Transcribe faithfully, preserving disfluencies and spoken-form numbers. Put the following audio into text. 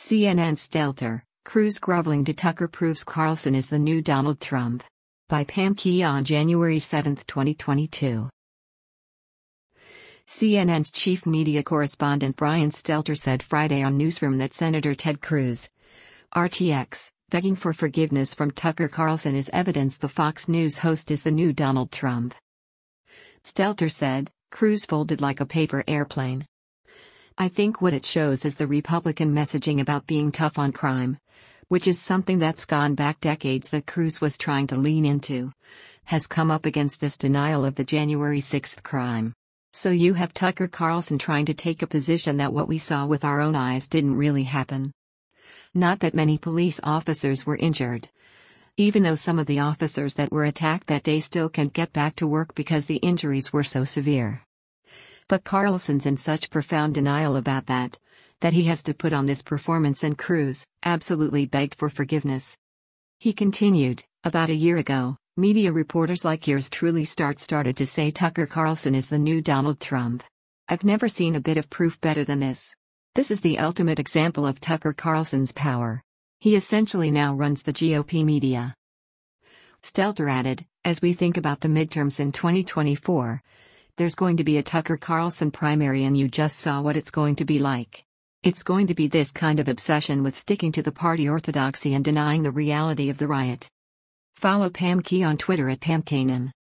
C N N's Stelter, Cruz groveling to Tucker proves Carlson is the new Donald Trump. By Pam Key on January seventh, twenty twenty-two. C N N's chief media correspondent Brian Stelter said Friday on Newsroom that Senator Ted Cruz, R T X, begging for forgiveness from Tucker Carlson is evidence the Fox News host is the new Donald Trump. Stelter said, Cruz folded like a paper airplane. I think what it shows is the Republican messaging about being tough on crime, which is something that's gone back decades that Cruz was trying to lean into, has come up against this denial of the January sixth crime. So you have Tucker Carlson trying to take a position that what we saw with our own eyes didn't really happen. Not that many police officers were injured. Even though some of the officers that were attacked that day still can't get back to work because the injuries were so severe. But Carlson's in such profound denial about that, that he has to put on this performance, and Cruz absolutely begged for forgiveness. He continued, about a year ago, media reporters like yours truly start started to say Tucker Carlson is the new Donald Trump. I've never seen a bit of proof better than this. This is the ultimate example of Tucker Carlson's power. He essentially now runs the G O P media. Stelter added, as we think about the midterms in twenty twenty-four, there's going to be a Tucker Carlson primary and you just saw what it's going to be like. It's going to be this kind of obsession with sticking to the party orthodoxy and denying the reality of the riot. Follow Pam Key on Twitter at Pam Kanan.